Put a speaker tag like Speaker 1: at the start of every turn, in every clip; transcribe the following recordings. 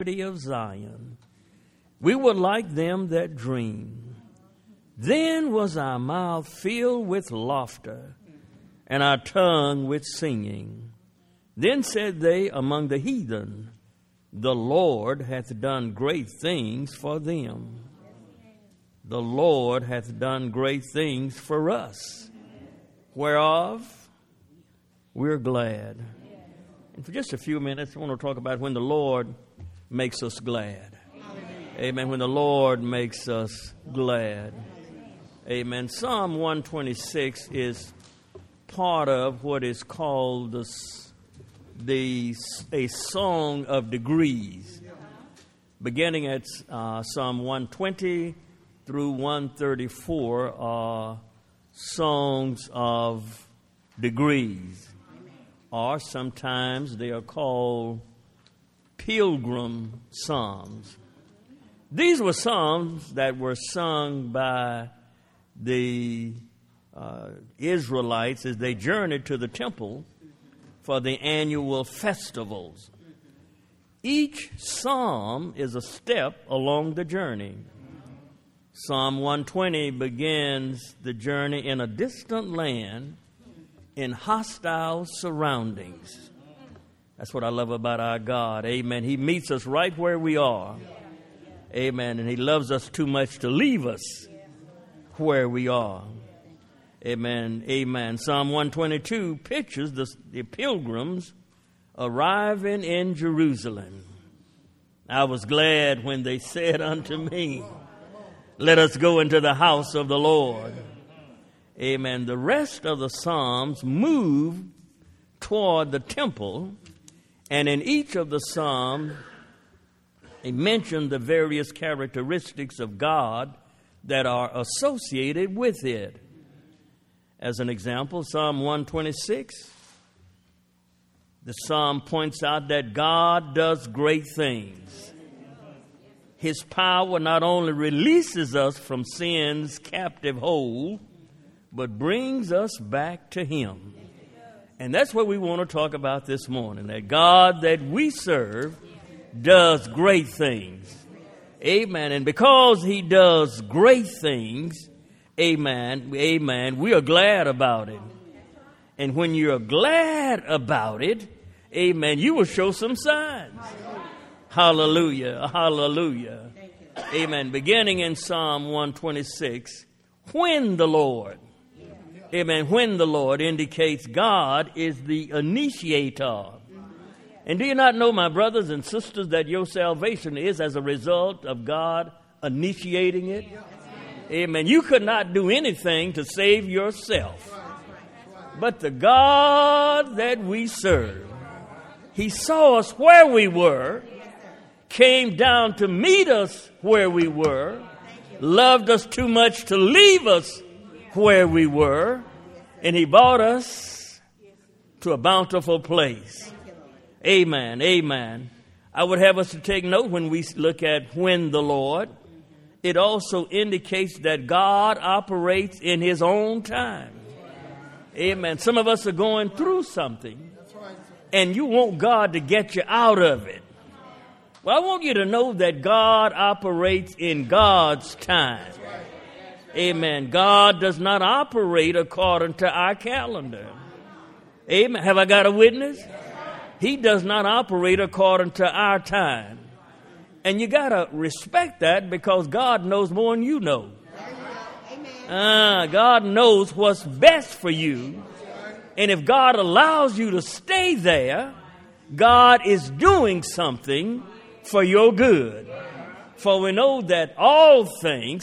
Speaker 1: city of Zion. We were like them that dream. Then was our mouth filled with laughter, and our tongue with singing. Then said they among the heathen, the Lord hath done great things for them. The Lord hath done great things for us, whereof we're glad. And for just a few minutes, I want to talk about when the Lord makes us glad. Amen. When the Lord makes us glad. Amen. Psalm 126 is part of what is called a song of degrees. Beginning at Psalm 120 through 134 are songs of degrees. Or sometimes they are called pilgrim psalms. These were psalms that were sung by the Israelites as they journeyed to the temple for the annual festivals. Each psalm is a step along the journey. Psalm 120 begins the journey in a distant land in hostile surroundings. That's what I love about our God. Amen. He meets us right where we are. Amen. And He loves us too much to leave us where we are. Amen. Amen. Psalm 122 pictures the pilgrims arriving in Jerusalem. I was glad when they said unto me, let us go into the house of the Lord. Amen. The rest of the Psalms move toward the temple, and in each of the Psalms, they mention the various characteristics of God that are associated with it. As an example, Psalm 126, the Psalm points out that God does great things. His power not only releases us from sin's captive hold, but brings us back to Him. And that's what we want to talk about this morning, that God that we serve does great things. Amen. And because He does great things, amen, we are glad about it. And when you're glad about it, amen, you will show some signs. Hallelujah, hallelujah. Amen. Beginning in Psalm 126, when the Lord, amen, when the Lord indicates God is the initiator. And do you not know, my brothers and sisters, that your salvation is as a result of God initiating it? Amen. You could not do anything to save yourself. But the God that we serve, He saw us where we were, came down to meet us where we were, loved us too much to leave us where we were, and He brought us to a bountiful place. Amen, amen. I would have us to take note when we look at when the Lord, it also indicates that God operates in His own time. Amen. Some of us are going through something, and you want God to get you out of it. Well, I want you to know that God operates in God's time. Amen. God does not operate according to our calendar. Amen. Have I got a witness? He does not operate according to our time. And you got to respect that, because God knows more than you know. God knows what's best for you. And if God allows you to stay there, God is doing something for your good. For we know that all things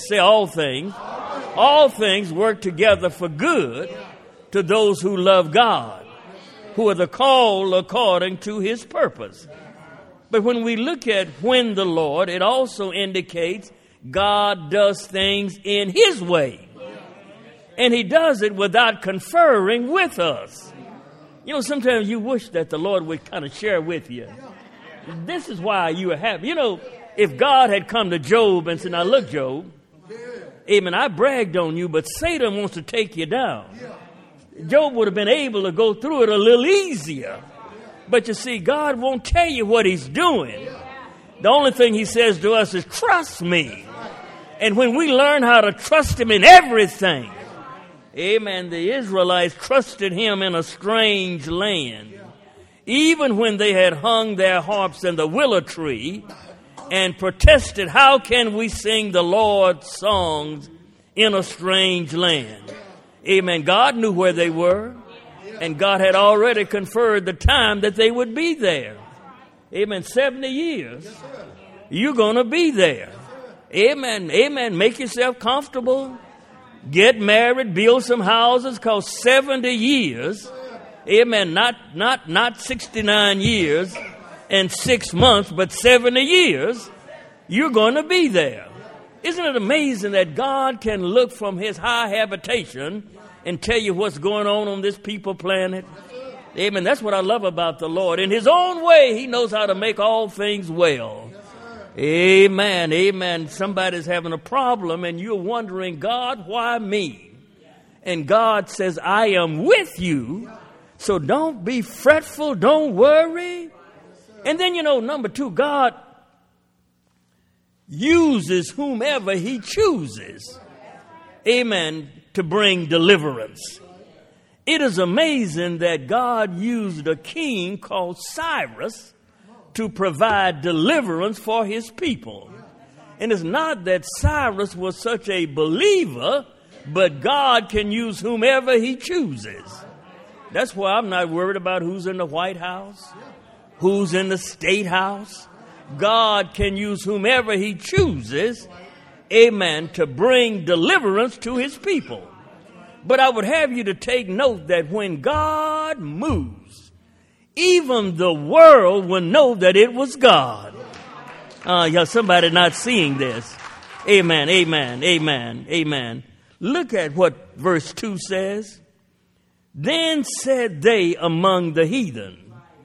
Speaker 1: work together for good to those who love God, who are the called according to His purpose. But when we look at when the Lord, it also indicates God does things in His way. And He does it without conferring with us. You know, sometimes you wish that the Lord would kind of share with you. This is why you are happy. You know, if God had come to Job and said, now look, Job, amen, I bragged on you, but Satan wants to take you down. Job would have been able to go through it a little easier. But you see, God won't tell you what He's doing The only thing he says to us is trust me. And when we learn how to trust him in everything, amen, the Israelites trusted him in a strange land. Even when they had hung their harps in the willow tree and protested, how can we sing the Lord's songs in a strange land? Amen. God knew where they were, and God had already conferred the time that they would be there. Amen. 70 years. You're going to be there. Amen. Amen. Make yourself comfortable. Get married. Build some houses, because 70 years. Amen. Not 69 years and 6 months, but 70 years. You're going to be there. Isn't it amazing that God can look from his high habitation and tell you what's going on this people planet? Amen. That's what I love about the Lord. In his own way, he knows how to make all things well. Amen. Amen. Somebody's having a problem and you're wondering, God, why me? And God says, I am with you. So don't be fretful. Don't worry. And then, number 2, God uses whomever he chooses. Amen. To bring deliverance. It is amazing that God used a king called Cyrus to provide deliverance for his people. And it's not that Cyrus was such a believer, but God can use whomever he chooses. That's why I'm not worried about who's in the White House, who's in the State House. God can use whomever he chooses, amen, to bring deliverance to his people. But I would have you to take note that when God moves, even the world will know that it was God. Somebody not seeing this. Amen, amen, amen, amen. Look at what verse 2 says. Then said they among the heathen.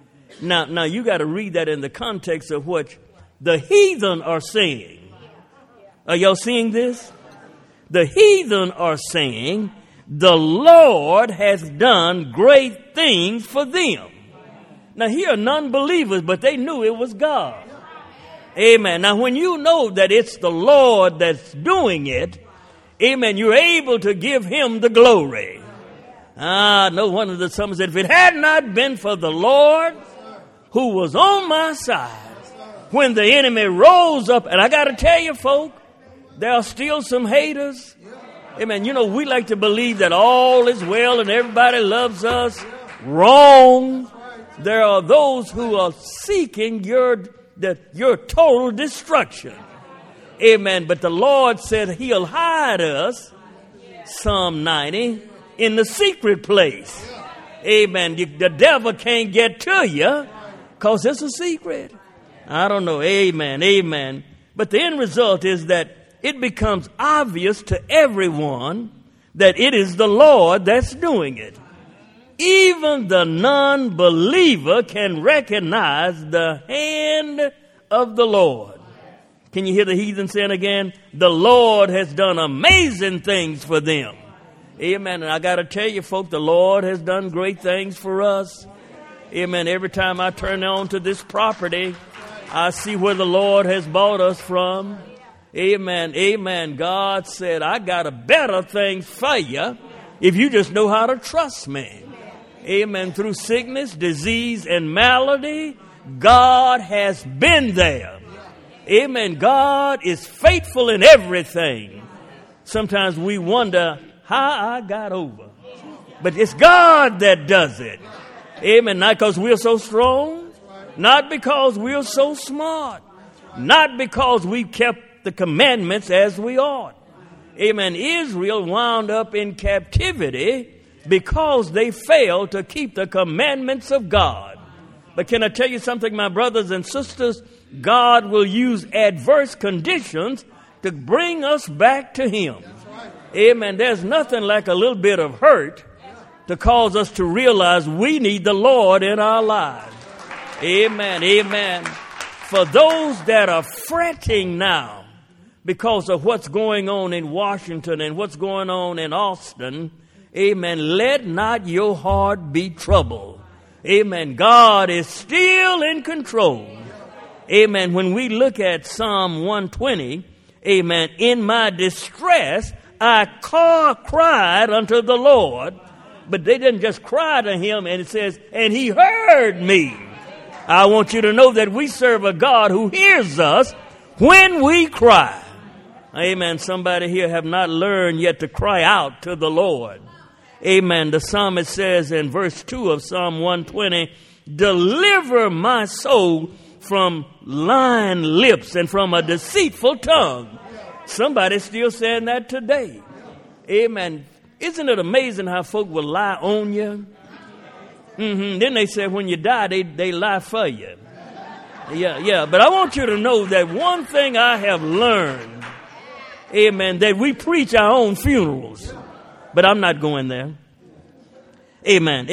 Speaker 1: Now you got to read that in the context of what the heathen are saying. Are y'all seeing this? The heathen are saying, the Lord has done great things for them. Now here are non-believers, but they knew it was God. Amen. Now when you know that it's the Lord that's doing it, amen, you're able to give him the glory. No wonder that someone said, if it had not been for the Lord who was on my side, when the enemy rose up, and I got to tell you, folk, there are still some haters. Amen. We like to believe that all is well and everybody loves us. Wrong. There are those who are seeking your total destruction. Amen. But the Lord said he'll hide us, Psalm 90, in the secret place. Amen. The devil can't get to you because it's a secret. I don't know. Amen. Amen. But the end result is that it becomes obvious to everyone that it is the Lord that's doing it. Even the non-believer can recognize the hand of the Lord. Can you hear the heathen saying again? The Lord has done amazing things for them. Amen. And I got to tell you, folk, the Lord has done great things for us. Amen. Every time I turn on to this property, I see where the Lord has bought us from. Amen. Amen. God said, I got a better thing for you if you just know how to trust me. Amen. Through sickness, disease, and malady, God has been there. Amen. God is faithful in everything. Sometimes we wonder how I got over. But it's God that does it. Amen. Not because we're so strong. Not because we're so smart. Not because we kept the commandments as we ought. Amen. Israel wound up in captivity because they failed to keep the commandments of God. But can I tell you something, my brothers and sisters? God will use adverse conditions to bring us back to him. Amen. There's nothing like a little bit of hurt to cause us to realize we need the Lord in our lives. Amen. Amen. For those that are fretting now because of what's going on in Washington and what's going on in Austin, amen, let not your heart be troubled. Amen. God is still in control. Amen. When we look at Psalm 120, amen, in my distress, I cried unto the Lord. But they didn't just cry to him, and it says, and he heard me. I want you to know that we serve a God who hears us when we cry. Amen. Somebody here have not learned yet to cry out to the Lord. Amen. The psalmist says in verse 2 of Psalm 120, deliver my soul from lying lips and from a deceitful tongue. Somebody's still saying that today. Amen. Isn't it amazing how folk will lie on you? Then they say when you die, they lie for you. Yeah. But I want you to know that one thing I have learned, amen, that we preach our own funerals. But I'm not going there. Amen.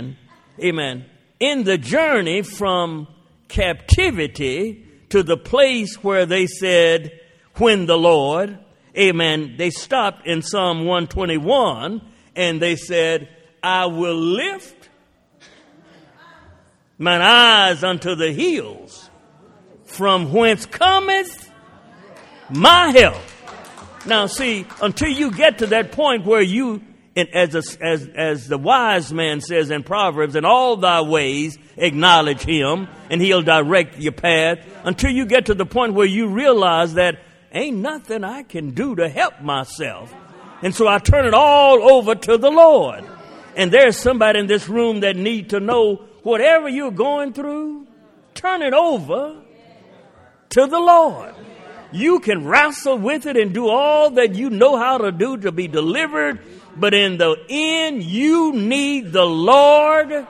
Speaker 1: In the journey from captivity to the place where they said, when the Lord, amen, they stopped in Psalm 121 and they said, I will lift mine eyes unto the hills, from whence cometh my help. Now see, until you get to that point where you, as the wise man says in Proverbs, in all thy ways acknowledge him and he'll direct your path, until you get to the point where you realize that ain't nothing I can do to help myself. And so I turn it all over to the Lord. And there's somebody in this room that need to know whatever you're going through, turn it over to the Lord. You can wrestle with it and do all that you know how to do to be delivered. But in the end, you need the Lord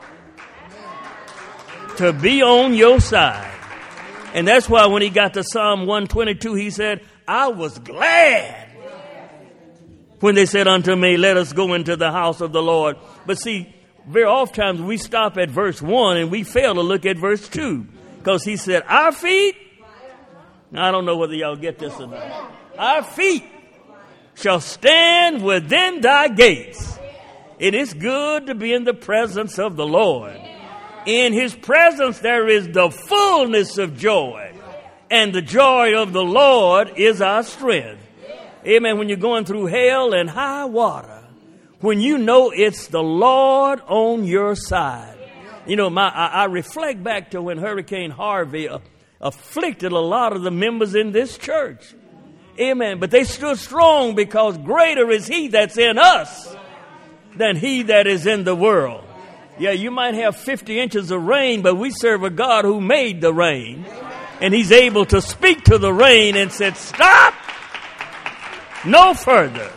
Speaker 1: to be on your side. And that's why when he got to Psalm 122, he said, I was glad when they said unto me, let us go into the house of the Lord. But see, very oftentimes we stop at verse 1 and we fail to look at verse 2. Because he said, our feet, I don't know whether y'all get this or not. Our feet shall stand within thy gates. It is good to be in the presence of the Lord. In his presence there is the fullness of joy. And the joy of the Lord is our strength. Amen. When you're going through hell and high water, when you know it's the Lord on your side. You know, I reflect back to when Hurricane Harvey afflicted a lot of the members in this church. Amen. But they stood strong because greater is he that's in us than he that is in the world. Yeah, you might have 50 inches of rain, but we serve a God who made the rain. And he's able to speak to the rain and said, stop, no further.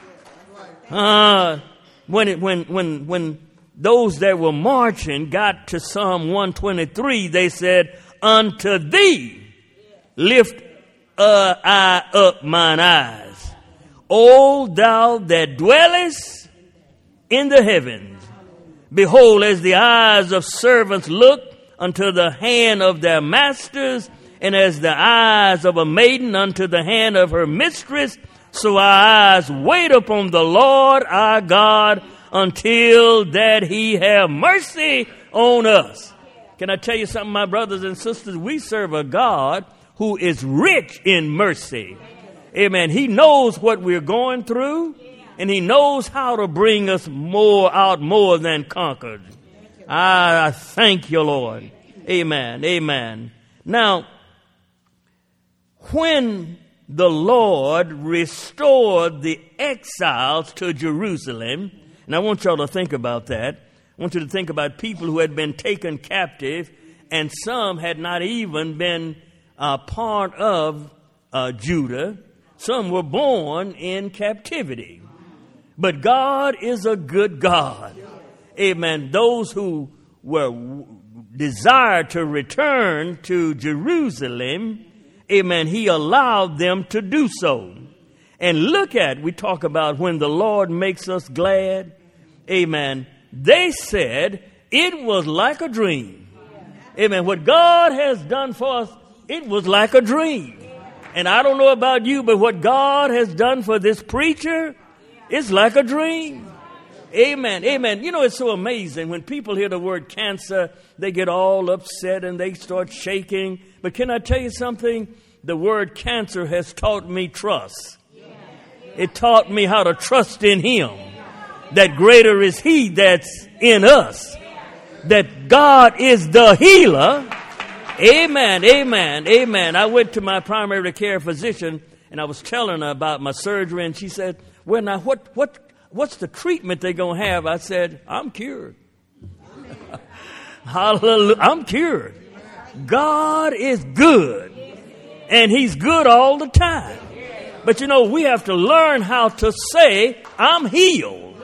Speaker 1: When those that were marching got to Psalm 123, they said, unto thee lift I up mine eyes, O thou that dwellest in the heavens. Behold, as the eyes of servants look unto the hand of their masters, and as the eyes of a maiden unto the hand of her mistress, so our eyes wait upon the Lord our God until that he have mercy on us. Can I tell you something, my brothers and sisters? We serve a God who is rich in mercy. Amen. He knows what we're going through, and he knows how to bring us more than conquered. I thank you, Lord. Amen. Now, when the Lord restored the exiles to Jerusalem, and I want y'all to think about that. I want you to think about people who had been taken captive, and some had not even been part of Judah. Some were born in captivity. But God is a good God. Amen. Those who were desired to return to Jerusalem, amen, he allowed them to do so. And look at, we talk about when the Lord makes us glad. Amen. They said it was like a dream. Amen. What God has done for us, it was like a dream. And I don't know about you, but what God has done for this preacher, it's like a dream. Amen. Amen. You know, it's so amazing. When people hear the word cancer, they get all upset and they start shaking. But can I tell you something? The word cancer has taught me trust. It taught me how to trust in Him. That greater is He that's in us. That God is the healer. Amen. Amen. Amen. I went to my primary care physician and I was telling her about my surgery, and she said, well, now what's the treatment they're going to have? I said, I'm cured. Hallelujah. I'm cured. God is good, and He's good all the time. But you know, we have to learn how to say, I'm healed.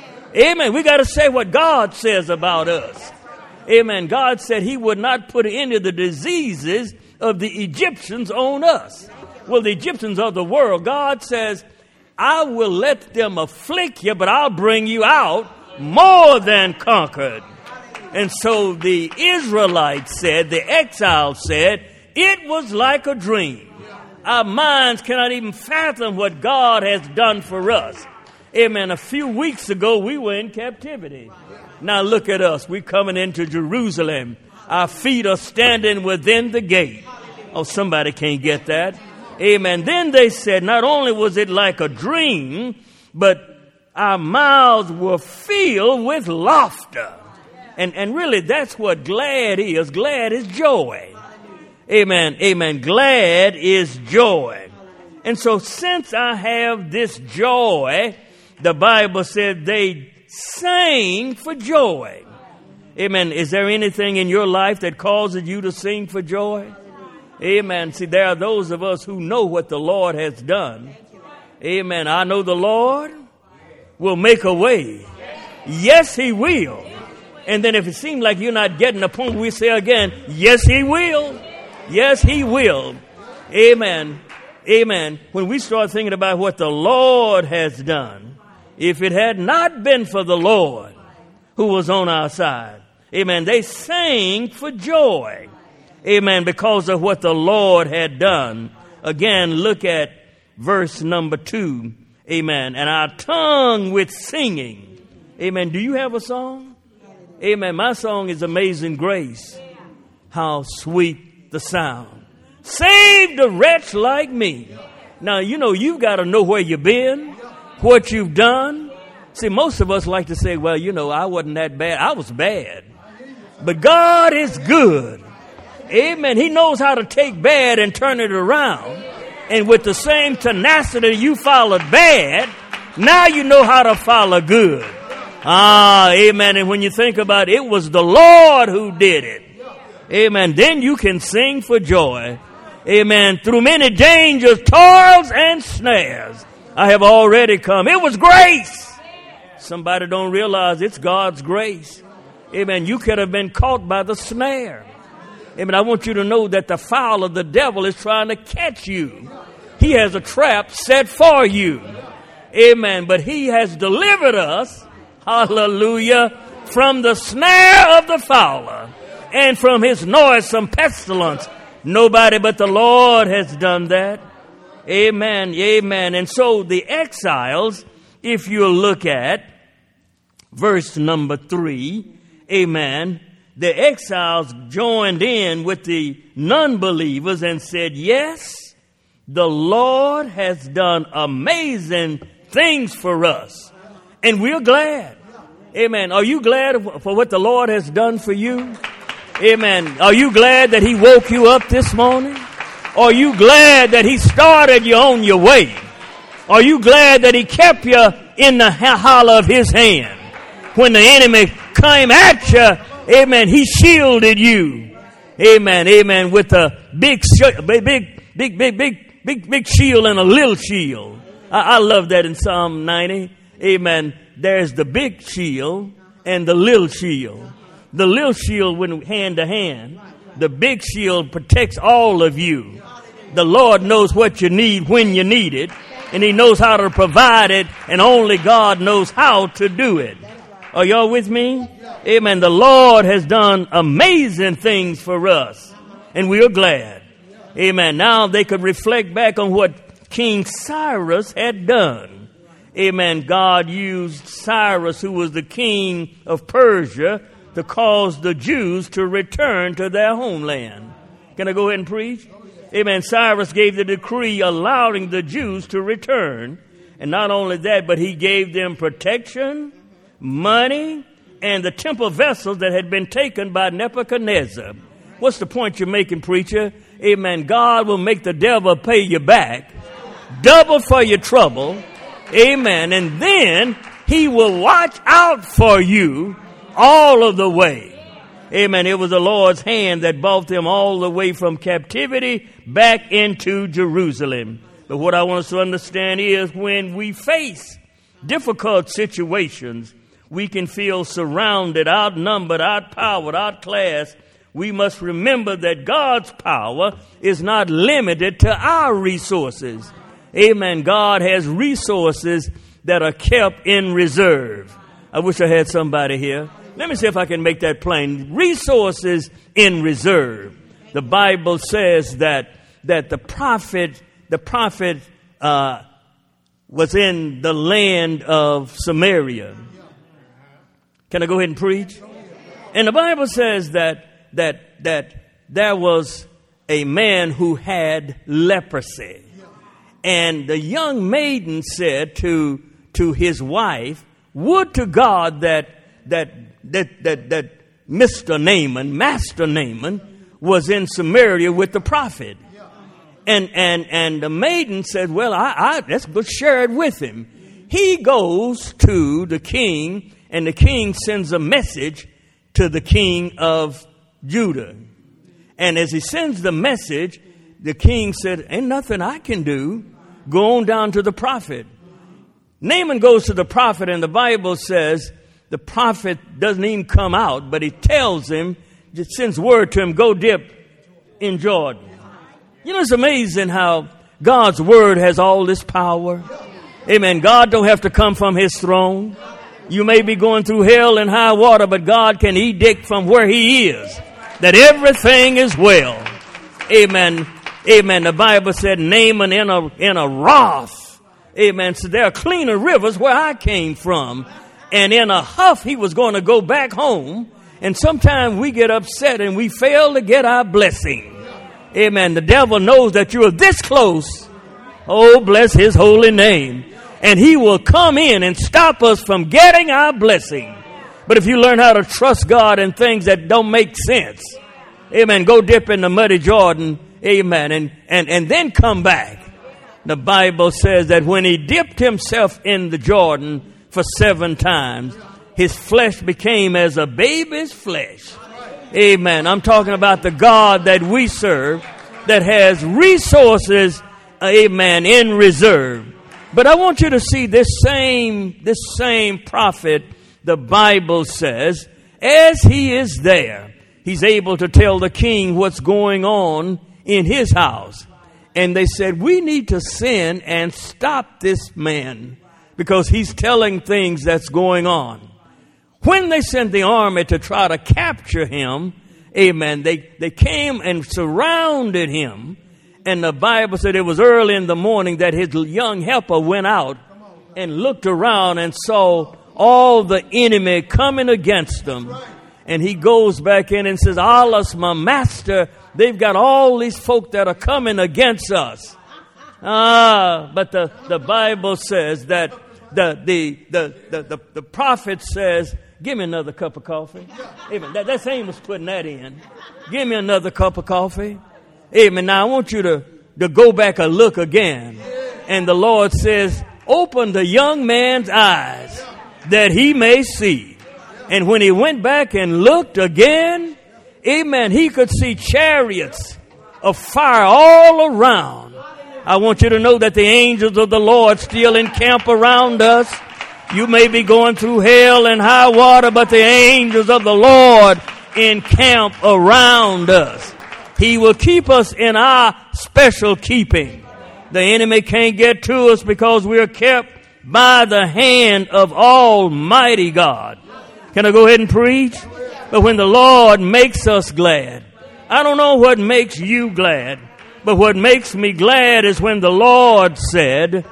Speaker 1: Amen. We got to say what God says about us. Amen. God said He would not put any of the diseases of the Egyptians on us. Well, the Egyptians of the world, God says, I will let them afflict you, but I'll bring you out more than conquered. And so the Israelites said, the exiles said, it was like a dream. Our minds cannot even fathom what God has done for us. Amen. A few weeks ago, we were in captivity. Now look at us. We're coming into Jerusalem. Our feet are standing within the gate. Oh, somebody can't get that. Amen. Then they said, not only was it like a dream, but our mouths were filled with laughter. And really, that's what glad is. Glad is joy. Amen. Amen. Glad is joy. And so since I have this joy, the Bible said they sang for joy. Amen. Is there anything in your life that causes you to sing for joy? Amen. See, there are those of us who know what the Lord has done. Amen. I know the Lord will make a way. Yes, He will. And then if it seems like you're not getting the point, we say again, yes, He will. Yes, He will. Amen. Amen. When we start thinking about what the Lord has done, if it had not been for the Lord who was on our side, amen, they sang for joy. Amen, because of what the Lord had done. Again, look at verse number 2. Amen. And our tongue with singing. Amen. Do you have a song? Amen. My song is Amazing Grace. How sweet the sound. Saved a wretch like me. Now, you know, you've got to know where you've been, what you've done. See, most of us like to say, well, you know, I wasn't that bad. I was bad. But God is good. Amen. He knows how to take bad and turn it around. And with the same tenacity you followed bad, now you know how to follow good. Amen. And when you think about it, it was the Lord who did it. Amen. Then you can sing for joy. Amen. Through many dangers, toils, and snares, I have already come. It was grace. Somebody don't realize it's God's grace. Amen. You could have been caught by the snare. Amen. I want you to know that the fowl of the devil is trying to catch you. He has a trap set for you. Amen. But He has delivered us, hallelujah, from the snare of the fowler and from his noisome pestilence. Nobody but the Lord has done that. Amen. Amen. And so the exiles, if you look at verse number 3, amen, the exiles joined in with the non-believers and said, yes, the Lord has done amazing things for us. And we're glad. Amen. Are you glad for what the Lord has done for you? Amen. Are you glad that He woke you up this morning? Are you glad that He started you on your way? Are you glad that He kept you in the hollow of His hand? When the enemy came at you, amen, He shielded you. Amen. Amen. With a big shield and a little shield. I love that in Psalm 90. Amen. There's the big shield and the little shield. The little shield went hand to hand. The big shield protects all of you. The Lord knows what you need when you need it. And He knows how to provide it. And only God knows how to do it. Are y'all with me? Amen. The Lord has done amazing things for us. And we are glad. Amen. Now they could reflect back on what King Cyrus had done. amen, God used Cyrus, who was the king of Persia, to cause the Jews to return to their homeland. Can I go ahead and preach? Amen. Cyrus gave the decree allowing the Jews to return. And not only that, but he gave them protection, money, and the temple vessels that had been taken by Nebuchadnezzar. What's the point you're making, preacher? Amen. God will make the devil pay you back, double for your trouble. Amen. And then he will watch out for you all of the way. Amen. It was the Lord's hand that brought them all the way from captivity back into Jerusalem. But what I want us to understand is when we face difficult situations, we can feel surrounded, outnumbered, outpowered, outclassed. We must remember that God's power is not limited to our resources. Amen. God has resources that are kept in reserve. I wish I had somebody here. Let me see if I can make that plain. Resources in reserve. The Bible says that the prophet was in the land of Samaria. Can I go ahead and preach? And the Bible says that there was a man who had leprosy. And the young maiden said to his wife, would to God that Mr. Naaman, Master Naaman, was in Samaria with the prophet. And the maiden said, well, let's go share it with him. He goes to the king, and the king sends a message to the king of Judah. And as he sends the message, the king said, ain't nothing I can do. Go on down to the prophet. Naaman goes to the prophet, and the Bible says the prophet doesn't even come out, but he tells him, just sends word to him, go dip in Jordan. You know, it's amazing how God's word has all this power. Amen. God don't have to come from his throne. You may be going through hell and high water, but God can edict from where he is that everything is well. Amen. Amen. The Bible said Naaman in a wrath. Amen. So there are cleaner rivers where I came from. And in a huff, he was going to go back home. And sometimes we get upset and we fail to get our blessing. Amen. The devil knows that you are this close. Oh, bless his holy name. And he will come in and stop us from getting our blessing. But if you learn how to trust God in things that don't make sense, amen, go dip in the muddy Jordan, amen, and then come back. The Bible says that when he dipped himself in the Jordan for 7 times, his flesh became as a baby's flesh. Amen. I'm talking about the God that we serve that has resources, amen, in reserve. But I want you to see this same prophet, the Bible says, as he is there, he's able to tell the king what's going on in his house. And they said, we need to send and stop this man because he's telling things that's going on. When they sent the army to try to capture him, amen, they came and surrounded him. And the Bible said it was early in the morning that his young helper went out and looked around and saw all the enemy coming against them. And he goes back in and says, Allah's my master. They've got all these folk that are coming against us. But the Bible says that the prophet says, give me another cup of coffee. Amen. That's Amos putting that in. Give me another cup of coffee. Amen. Now I want you to go back and look again. And the Lord says, open the young man's eyes that he may see. And when he went back and looked again, amen, he could see chariots of fire all around. I want you to know that the angels of the Lord still encamp around us. You may be going through hell and high water, but the angels of the Lord encamp around us. He will keep us in our special keeping. The enemy can't get to us because we are kept by the hand of Almighty God. Can I go ahead and preach? But when the Lord makes us glad, I don't know what makes you glad, but what makes me glad is when the Lord said,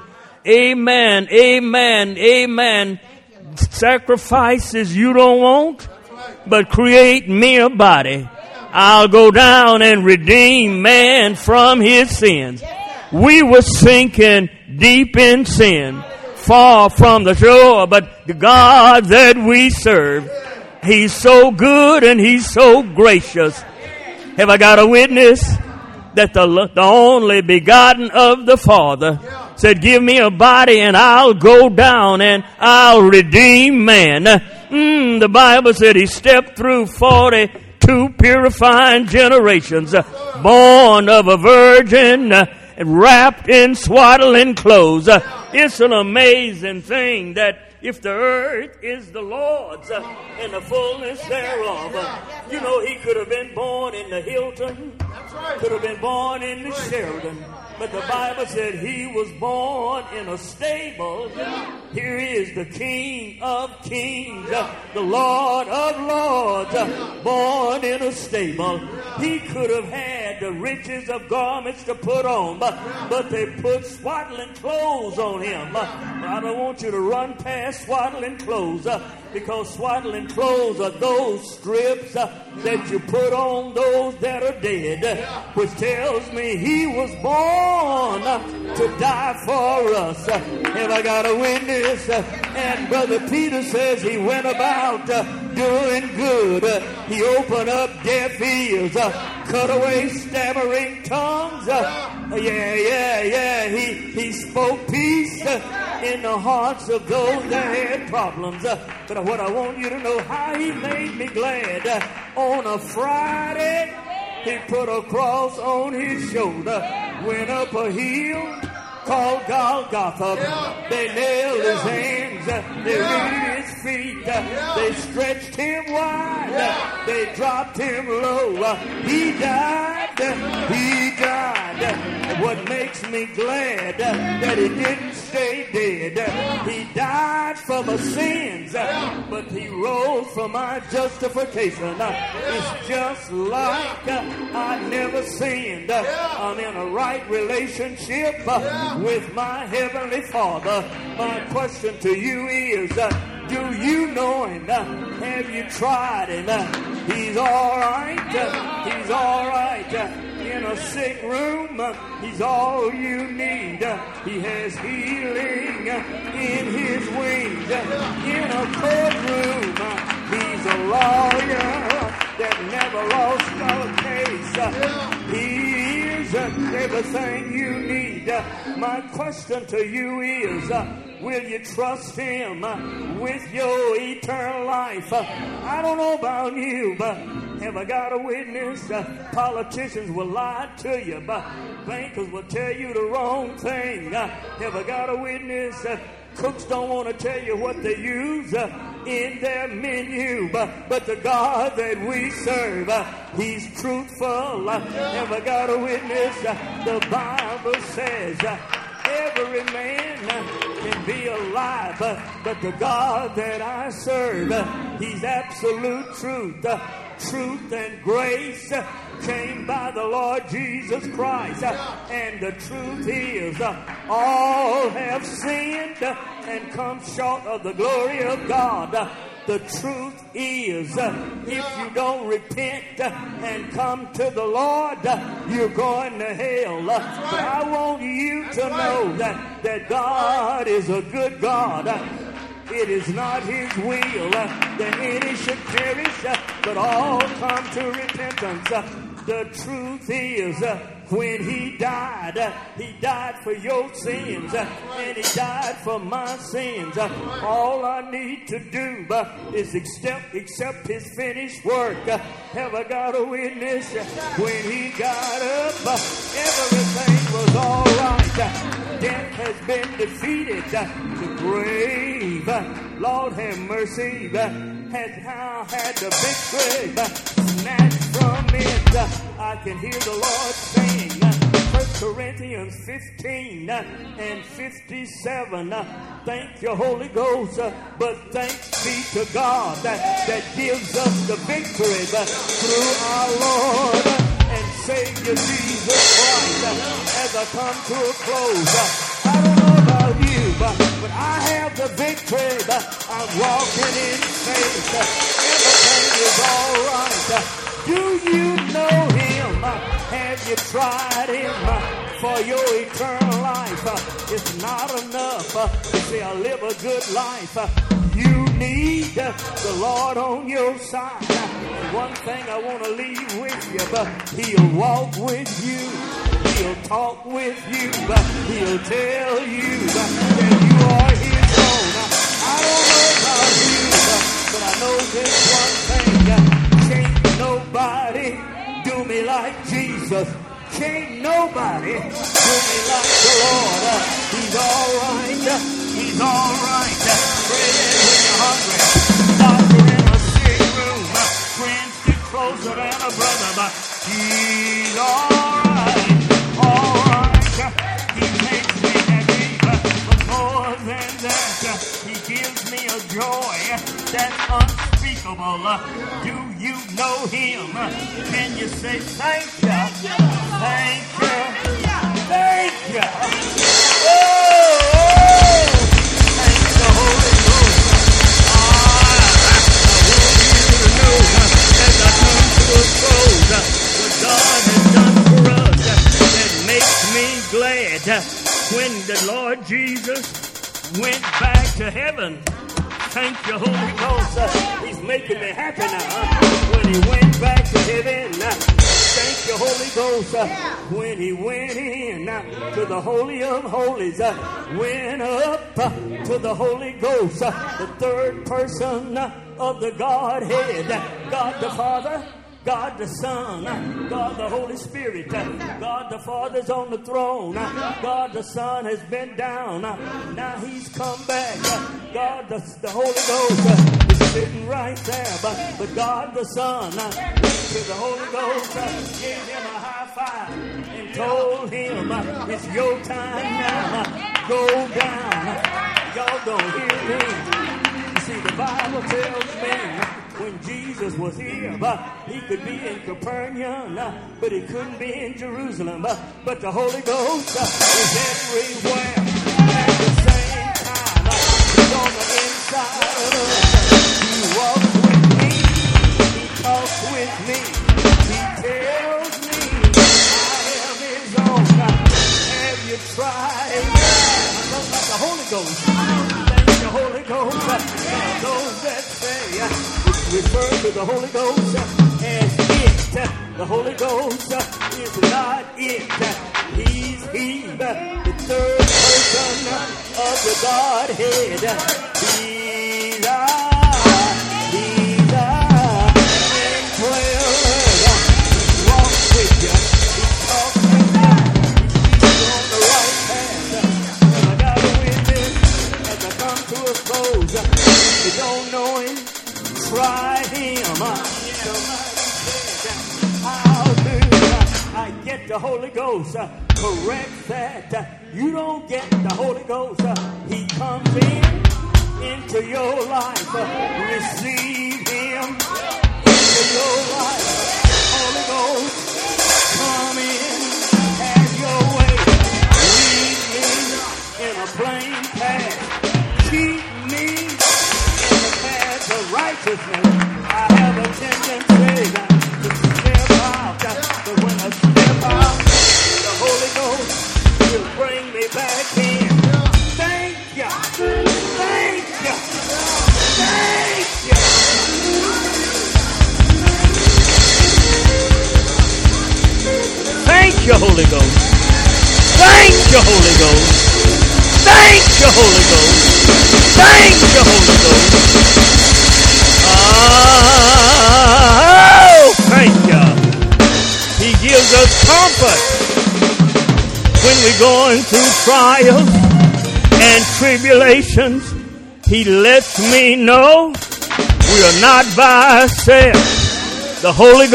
Speaker 1: Amen, amen, amen. Sacrifices you don't want, but create me a body. I'll go down and redeem man from his sins. We were sinking deep in sin, far from the shore, but the God that we serve, he's so good and he's so gracious. Have I got a witness that the only begotten of the Father said, give me a body and I'll go down and I'll redeem man. The Bible said he stepped through 42 purifying generations, born of a virgin, wrapped in swaddling clothes. It's an amazing thing that if the earth is the Lord's and the fullness thereof, you know, he could have been born in the Hilton, could have been born in the Sheridan, but the Bible said he was born in a stable. Here is the King of Kings, the Lord of Lords, born in a stable. He could have had the riches of garments to put on, but they put swaddling clothes on him. But I don't want you to run past swaddling clothes, because swaddling clothes are those strips that you put on those that are dead, which tells me he was born to die for us. Have I got a witness? And Brother Peter says he went about doing good. He opened up deaf ears, cut away stammering tongues. He spoke peace in the hearts of those that had problems. But what I want you to know, how he made me glad. On a Friday, he put a cross on his shoulder, went up a hill called Golgotha. They nailed his hands, they reeled his feet, they stretched him wide, they dropped him low. He died, he died. And what makes me glad that he didn't stay dead. He died for my sins, but he rose for my justification. It's just like I never sinned. I'm in a right relationship with my Heavenly Father. My question to you is, do you know him? Have you tried him? He's all right. He's all right. In a sick room, he's all you need. He has healing in his wings. In a courtroom, he's a lawyer that never lost a case. He is everything you need. My question to you is, will you trust him with your eternal life? I don't know about you, but have I got a witness? Politicians will lie to you, but bankers will tell you the wrong thing. Have I got a witness? Cooks don't want to tell you what they use in their menu, but the God that we serve, he's truthful. Have I got a witness? The Bible says every man can be a lie, but the God that I serve, he's absolute truth. Truth and grace came by the Lord Jesus Christ. And the truth is, all have sinned and come short of the glory of God. The truth is, if you don't repent and come to the Lord, you're going to hell. But I want you to know that God is a good God. It is not his will that any should perish, but all come to repentance. The truth is, when he died for your sins, and he died for my sins. All I need to do is accept his finished work. Have I got a witness? When he got up, everything was all right. Death has been defeated. The grave, Lord have mercy, had the victory snatched from it. I can hear the Lord saying, 1 Corinthians 15 and 57. Thank you, Holy Ghost, but thanks be to God that gives us the victory through our Lord and Savior Jesus Christ. As I come to a close, I don't know about you,
Speaker 2: but I have the victory. I'm walking in faith. Everything is all right. Do you know him? Have you tried him for your eternal life? It's not enough to say I live a good life. You need the Lord on your side. One thing I want to leave with you, but he'll walk with you. He'll talk with you. He'll tell you that you are his own. I don't know about you, but I know this one thing. Can't nobody do me like Jesus. Can't nobody do me like the Lord. He's all right. He's all right. Bread when you're hungry. Doctor in a sick room. Friends stick closer than a brother. But he's all right. All right. He makes me happy. But more than that, he gives me a joy that's unspeakable. Do you know him? Can you say thank you? Thank you. Thank you. Oh, thank the Holy Ghost. I want you to know as I come to a close, what God has done for us that makes me glad. When the Lord Jesus went back to heaven, thank you, Holy Ghost. He's making me happy now. When he went back to heaven, thank you, Holy Ghost. When he went in to the Holy of Holies, went up to the Holy Ghost, the third person of the Godhead, God the Father, God the Son, God the Holy Spirit. God the Father's on the throne. God the Son has been down. Now he's come back. God the Holy Ghost is sitting right there. But God the Son went to the Holy Ghost, gave him a high five, and told him, it's your time now. Go down. Y'all don't hear me. You see, the Bible tells me when Jesus was here, he could be in Capernaum, but he couldn't be in Jerusalem. But the Holy Ghost is everywhere at the same time. He's on the inside of us. He walks with me. He talks with me. He tells me I am his own. Have you tried? I love like the Holy Ghost. Thank the Holy Ghost. Those that say refer to the Holy Ghost as it. The Holy Ghost is not it. He's the third person of the Godhead. He's indweller. He walks with you. He talks with you. He keeps you on the right path. And I got a witness as I come to a close. If you don't know him, try him. Somebody said, how do I get the Holy Ghost? Correct that. You don't get the Holy Ghost. He comes into your life. Receive him into your life. Holy Ghost, come in, have your way. Lead me in a plain path. Keep me in the path of righteousness. I have a tendency to step out, but when I step out, the Holy Ghost will bring me back in. Thank you, thank you, thank you. Thank you, Holy Ghost. Thank you, Holy Ghost. Thank you, Holy Ghost. Thank you, Holy Ghost. Oh, thank you. He gives us comfort when we're going through trials and tribulations. He lets me know we are not by ourselves. The Holy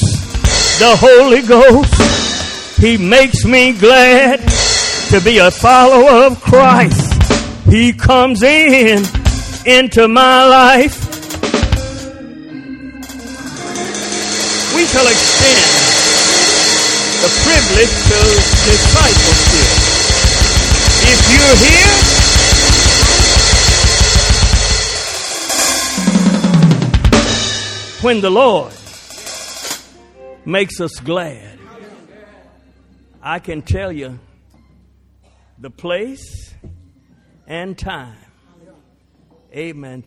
Speaker 2: Ghost, he makes me glad to be a follower of Christ. He comes into my life. We shall extend the privilege to discipleship. If you're here
Speaker 1: when the Lord makes us glad. I can tell you the place and time. Amen.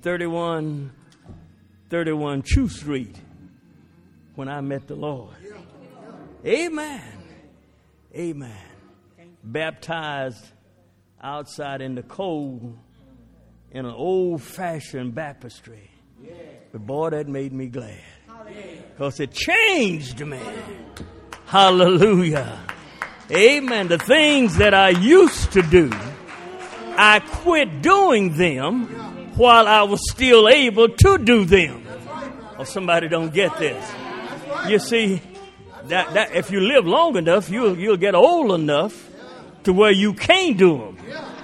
Speaker 1: 3131 Chew Street when I met the Lord. Amen. Amen. Baptized outside in the cold in an old-fashioned baptistry. But boy, that made me glad. Because it changed me. Hallelujah. Amen. The things that I used to do, I quit doing them while I was still able to do them. Oh, somebody don't get this. You see, that if you live long enough, you'll get old enough to where you can't do them.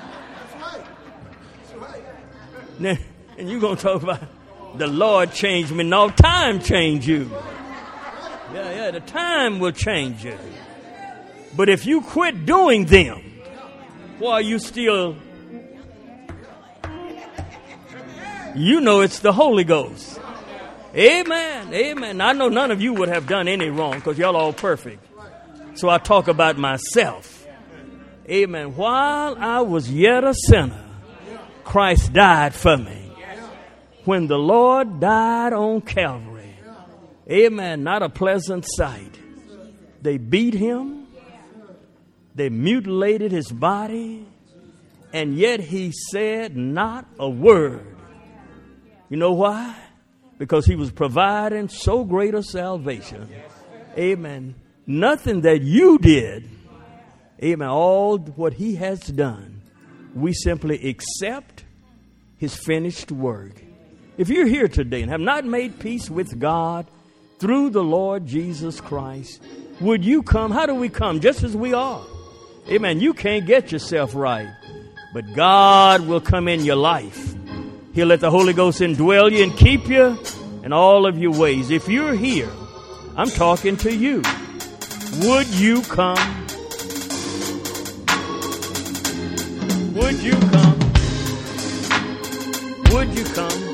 Speaker 1: Now, and you're going to talk about the Lord changed me. No, time changed you. Yeah, the time will change you. But if you quit doing them while you still, you know it's the Holy Ghost. Amen. Amen. I know none of you would have done any wrong because y'all all perfect. So I talk about myself. Amen. While I was yet a sinner, Christ died for me. When the Lord died on Calvary, amen, not a pleasant sight. They beat him. They mutilated his body. And yet he said not a word. You know why? Because he was providing so great a salvation. Amen. Nothing that you did. Amen. All what he has done. We simply accept his finished work. If you're here today and have not made peace with God through the Lord Jesus Christ, would you come? How do we come? Just as we are. Amen. You can't get yourself right, but God will come in your life. He'll let the Holy Ghost indwell you and keep you in all of your ways. If you're here, I'm talking to you. Would you come? Would you come? Would you come?